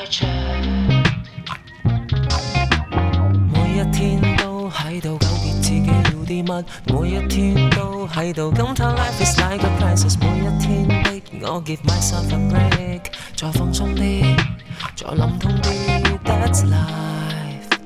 每一天都喺度糾結自己要啲乜，每一天都喺度感嘆 life is like a crisis， 每一天逼我 give myself a break， 再放鬆啲，再諗通啲 ，that's life。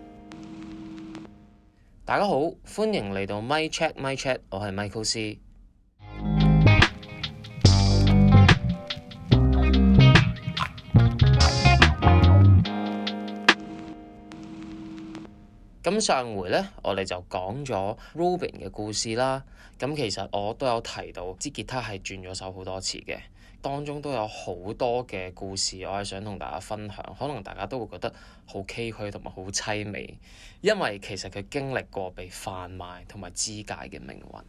大家好，歡迎嚟到 My Chat， 我係 Michael C。咁上回呢，我哋就講咗 Robin 嘅故事啦。咁其實我都有提到支吉他係轉咗手好多次嘅，當中都有好多嘅故事，我係想同大家分享。可能大家都會覺得好崎嶇同埋好凄美，因為其實佢經歷過被販賣同埋肢解嘅命運。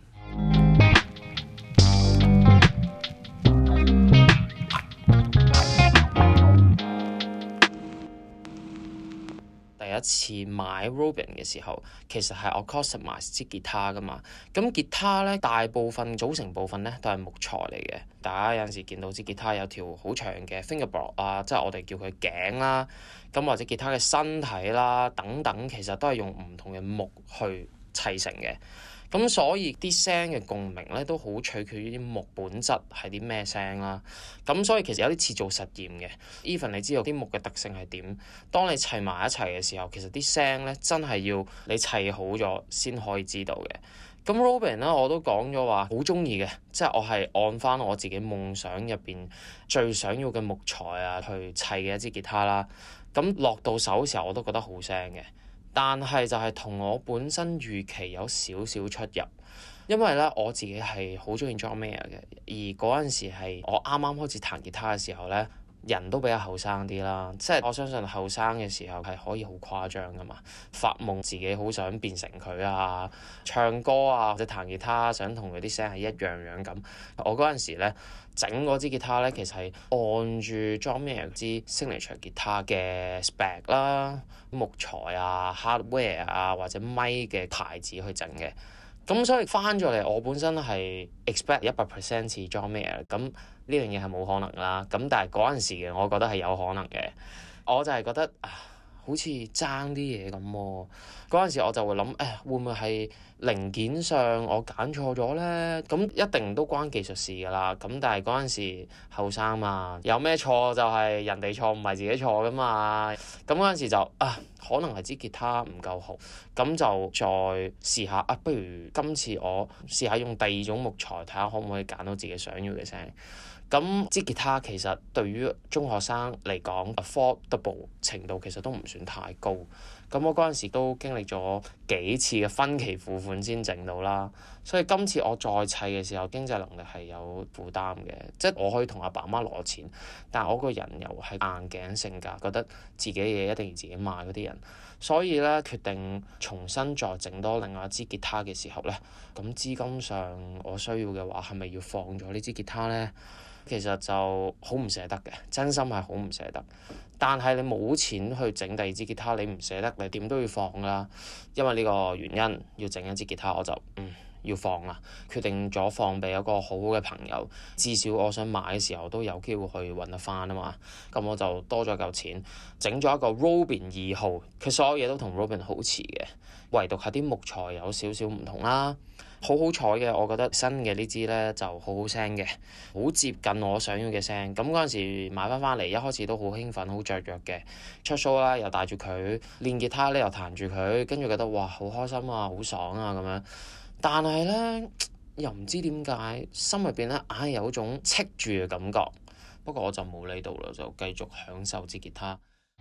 第一次買 Robin 嘅時候，其實係我 customize 支吉他㗎嘛。咁吉他咧，大部分組成部分咧都係木材嚟嘅。大家有陣時見到支吉他有條好長嘅 fingerboard 啊，即係我哋叫佢頸啦。咁或者吉他嘅身體啦，等等，其實都係用唔同嘅木去砌成嘅。咁所以啲聲嘅共鳴咧都好取決於啲木本質係啲咩聲啦。咁所以其實有啲似做實驗嘅。Even 你知道啲木嘅特性係點，當你砌埋一齊嘅時候，其實啲聲咧真係要你砌好咗先可以知道嘅。咁 Robin 咧我都講咗話好中意嘅，即係我係按翻我自己夢想入邊最想要嘅木材啊去砌嘅一支吉他啦。咁落到手嘅時候我都覺得好聲嘅。但係就係同我本身預期有少少出入，因為咧我自己係好中意 John Mayer 嘅，而嗰陣時係我啱啱開始彈吉他嘅時候咧，人都比較後生啲啦，即係我相信後生嘅時候係可以好誇張噶嘛，發夢自己好想變成佢啊，唱歌啊或者彈吉他想同佢啲聲係一樣樣咁。我嗰陣時咧整嗰支吉他咧，其實係按住 John Mayer 支 signature 吉他嘅 spec 啦、木材啊、hardware 啊或者咪嘅牌子去整嘅。咁所以翻咗嚟，我本身係 expect 100% 似 John Mayer， 咁呢樣嘢係冇可能啦。咁但係嗰陣時嘅我覺得係有可能嘅，我就係覺得好似爭啲嘢咁喎。嗰陣時我就會諗，會唔會係零件上我揀錯咗咧？咁一定都關技術事㗎啦。咁但係嗰陣時後生嘛，有咩錯就係人哋錯，唔係自己錯㗎嘛。咁嗰陣時就可能係支吉他唔夠好，咁就再試下不如今次我試下用第二種木材，睇下可唔可以揀到自己想要嘅聲。咁支吉他其實對於中學生嚟講 affordable 程度其實都唔算太高。咁我嗰陣時都經歷咗幾次嘅分期付款先整到啦，所以今次我再砌嘅時候經濟能力係有負擔嘅，即係我可以同阿爸媽攞錢，但係我個人又係硬頸性格，覺得自己嘢一定要自己買嗰啲人，所以咧決定重新再整多另外一支吉他嘅時候咧，咁資金上我需要嘅話係咪要放咗呢支吉他咧？其實就好唔捨得嘅，真心係好唔捨得。但係你冇錢去整第二支吉他，你唔捨得，你點都要放啦。因為呢個原因要整一支吉他，我就要放啦。決定咗放俾一個好好嘅朋友，至少我想買嘅時候都有機會去揾得翻啊嘛。咁我就多咗嚿錢，整咗一個 Robin 2號，佢所有嘢都同 Robin 好似嘅，唯獨係啲木材有少少唔同啦。好好彩嘅，我覺得新嘅呢支咧就好好聲嘅，好接近我想要嘅聲。咁嗰陣時買翻嚟，一開始都好興奮，好雀躍嘅。出 show 啦，又帶住佢練吉他咧，又彈住佢，跟住覺得哇好開心啊，好爽啊咁樣。但係咧又唔知點解心入邊咧硬係有種戚住嘅感覺。不過我就冇理到啦，就繼續享受支吉他。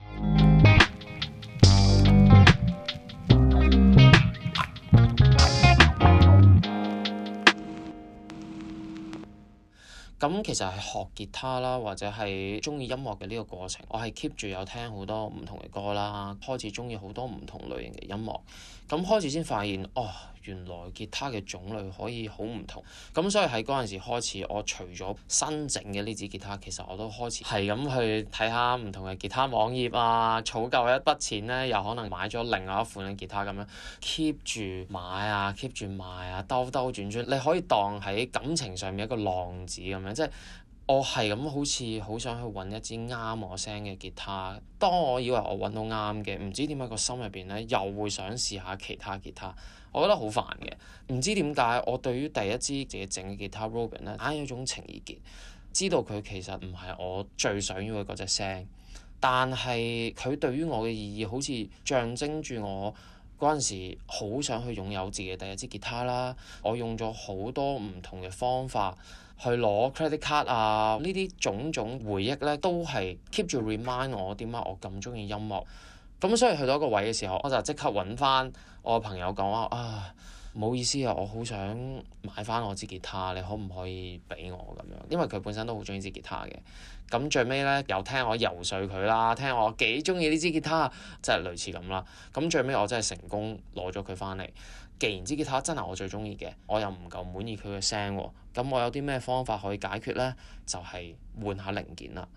咁其實係學吉他啦，或者係中意音樂嘅呢個過程，我係 keep 住有聽好多唔同嘅歌啦，開始中意好多唔同類型嘅音樂。咁開始先發現，原來吉他嘅種類可以好唔同。咁所以喺嗰陣時開始，我除咗新整嘅呢支吉他，其實我都開始係咁去睇下唔同嘅吉他網頁啊，儲夠一筆錢咧，又可能買咗另外一款嘅吉他咁樣 keep 住買啊 keep 住賣啊，兜兜轉轉，你可以當喺感情上面一個浪子咁樣，即係我係咁好似好想去揾一支啱我聲嘅吉他。當我以為我揾到啱嘅，唔知點解個心入邊咧又會想試下其他吉他。我覺得好煩嘅，唔知點解我對於第一支自己整嘅吉他 Robin 咧，硬有種情意結，知道佢其實唔係我最想要嘅嗰隻聲，但係佢對於我嘅意義好似象徵住我嗰陣時好想去擁有自己第一支吉他啦。我用咗好多唔同嘅方法去攞 credit card 啊，呢啲種種回憶咧都係 keep 住 remind 我點解我咁中意音樂。咁所以去到一個位嘅時候，我就即刻揾翻我朋友講話啊，唔好意思啊，我好想買翻我支吉他，你可唔可以俾我咁樣？因為佢本身都好中意支吉他嘅。咁最尾咧又聽我游說佢啦，聽我幾中意呢支吉他，即係類似咁啦。咁最尾我真係成功攞咗佢翻嚟。既然支吉他真係我最中意嘅，我又唔夠滿意佢嘅聲喎，咁我有啲咩方法可以解決咧？就係換下零件啦。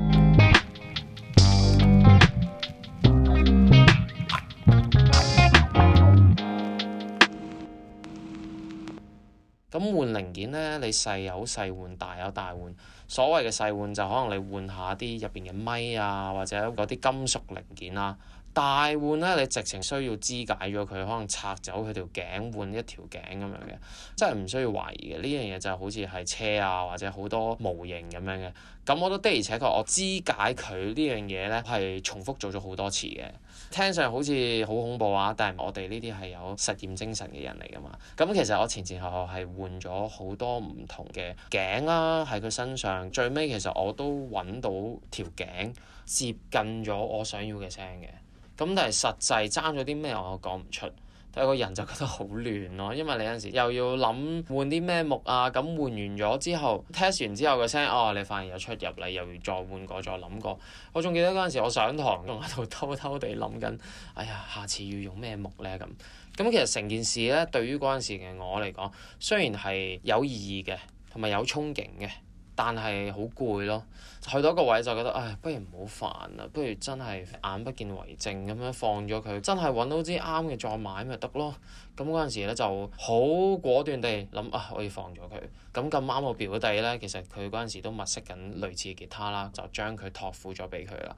咁換零件咧，你細有細換，大有大換。所謂嘅細換就可能你換下啲入邊嘅咪啊，或者嗰啲金屬零件啊。大換咧，你直情需要肢解咗佢，可能拆走佢條頸，換一條頸咁樣嘅，真係唔需要懷疑嘅。呢樣嘢就好似係車啊，或者好多模型咁樣嘅。咁我都的而且確，我肢解佢呢樣嘢咧係重複做咗好多次嘅。聽上好似好恐怖啊，但係我哋呢啲係有實驗精神嘅人嚟㗎嘛。咁其實我前前後後係換咗好多唔同嘅頸啦，喺佢身上。最尾其實我都揾到條頸接近咗我想要嘅聲嘅。咁但係實際爭咗啲咩我講唔出，但係個人就覺得好亂咯，因為你有陣時又要諗換啲咩木啊，咁換完咗之後 test 完之後個聲，你發現有出入嚟，又要再換過再諗過。我仲記得嗰陣時我上堂仲喺度偷偷地諗緊，哎呀下次要用咩木咧咁。咁其實成件事咧對於嗰陣時嘅我嚟講，雖然係有意義嘅同埋有憧憬嘅，但係好攰咯。去到一個位就覺得，不如唔好煩啦，不如真係眼不見為淨咁樣放咗佢，真係揾到支啱嘅再買咪得咯。咁嗰陣時咧就好果斷地諗我要放咗佢。咁咁啱我表弟咧，其實佢嗰陣時都物色緊類似嘅吉他啦，就將佢託付咗俾佢啦。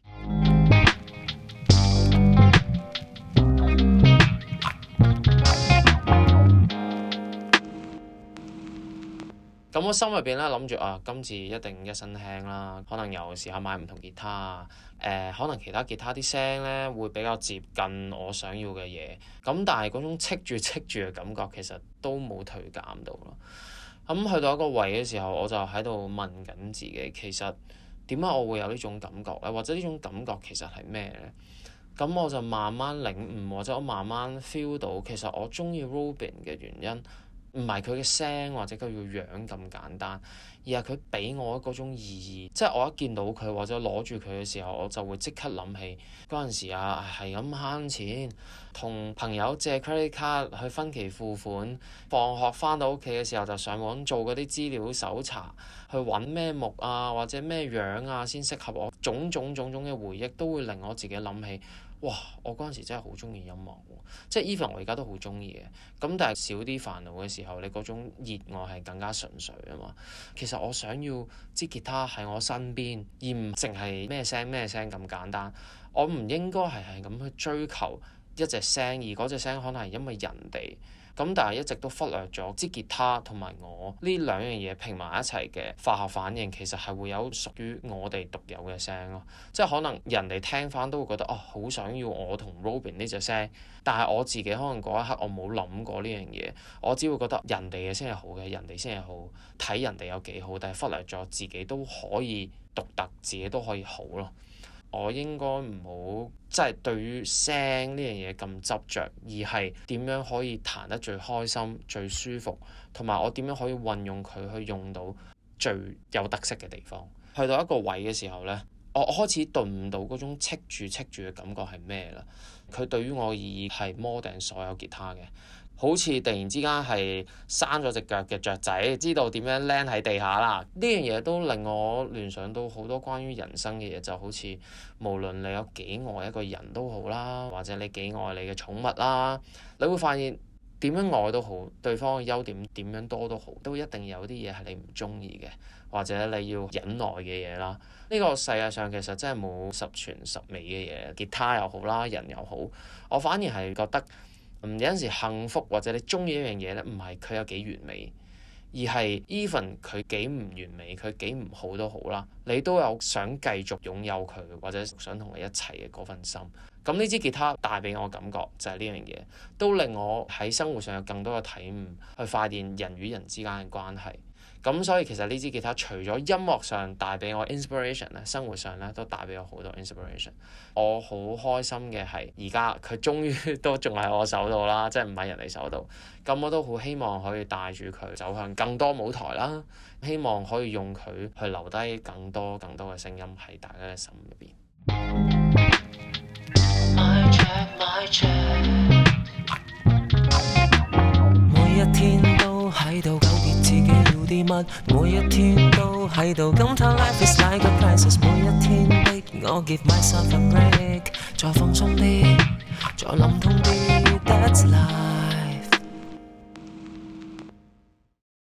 咁我心入邊咧諗住今次一定一身輕啦，可能又試下買唔同吉他啊，可能其他吉他啲聲咧會比較接近我想要嘅嘢，咁但係嗰種戚住嘅感覺其實都冇退減到咯。咁去到一個位嘅時候，我就喺度問緊自己，其實點解我會有呢種感覺咧？或者呢種感覺其實係咩咧？咁我就慢慢領悟，或者我慢慢 feel 到，其實我中意 Robin 嘅原因，唔係佢嘅聲或者佢個樣咁簡單，而係佢俾我嗰種意義。即係我一見到佢或者攞住佢嘅時候，我就會即刻諗起嗰陣時係咁慳錢，同朋友借 credit card 去分期付款，放學翻到屋企嘅時候就上網做嗰啲資料搜查，去揾咩木啊或者咩樣啊先適合我。種種嘅回憶都會令我自己諗起。哇！我嗰陣時真係好中意音樂喎，即係 even 我而家都好中意嘅。咁但係少啲煩惱嘅時候，你嗰種熱愛係更加純粹啊嘛。其實我想要支吉他喺我身邊，而唔淨係咩聲咁簡單。我唔應該係咁去追求一隻聲，而嗰隻聲可能係因為人哋。咁但係一直都忽略咗支吉他同埋我呢兩樣嘢拼埋一齊嘅化學反應，其實係會有屬於我哋獨有嘅聲咯。即係可能人哋聽翻都會覺得好想要我同 Robin 呢隻聲，但係我自己可能嗰一刻我冇諗過呢樣嘢，我只會覺得人哋嘅先係好嘅，人哋先係好，睇人哋有幾好，但係忽略咗自己都可以獨特，自己都可以好咯。我應該唔好即係對於聲呢樣嘢咁執着，而係點樣可以彈得最開心、最舒服，同埋我點樣可以運用佢去用到最有特色嘅地方。去到一個位嘅時候呢，我開始頓唔到嗰種戚住嘅感覺係咩啦。佢對於我嘅意義係more than所有吉他嘅。好似突然之間係生咗隻腳嘅雀仔，知道點樣 land 喺地下啦。呢樣嘢都令我聯想到好多關於人生嘅嘢，就好似無論你有幾愛一個人都好啦，或者你幾愛你嘅寵物啦，你會發現點樣愛都好，對方嘅優點點樣多都好，都一定有啲嘢係你唔中意嘅，或者你要忍耐嘅嘢啦。呢個世界上其實真係冇十全十美嘅嘢，吉他又好啦，人又好。我反而係覺得，有陣時幸福或者你中意一樣嘢咧，唔係佢有幾完美，而係 even 佢幾唔完美，佢幾唔好都好啦，你都有想繼續擁有佢，或者想同你一齊嘅嗰份心。咁呢支吉他帶俾我感覺就係呢樣嘢，都令我喺生活上有更多嘅體悟，去發現人與人之間嘅關係。咁所以其實呢支吉他除咗音樂上帶俾我 inspiration 咧，生活上咧都帶俾我好多 inspiration。我好開心嘅係而家佢終於都仲喺我手度啦，即係唔喺人哋手度。咁我都好希望可以帶住佢走向更多舞台啦，希望可以用佢去留低更多嘅聲音喺大家嘅心入邊。 每一天都喺度糾結自己要啲乜，每一天都喺度感嘆 life is like a crisis， 每一天逼我 give myself a break， 再放鬆啲，再諗通啲。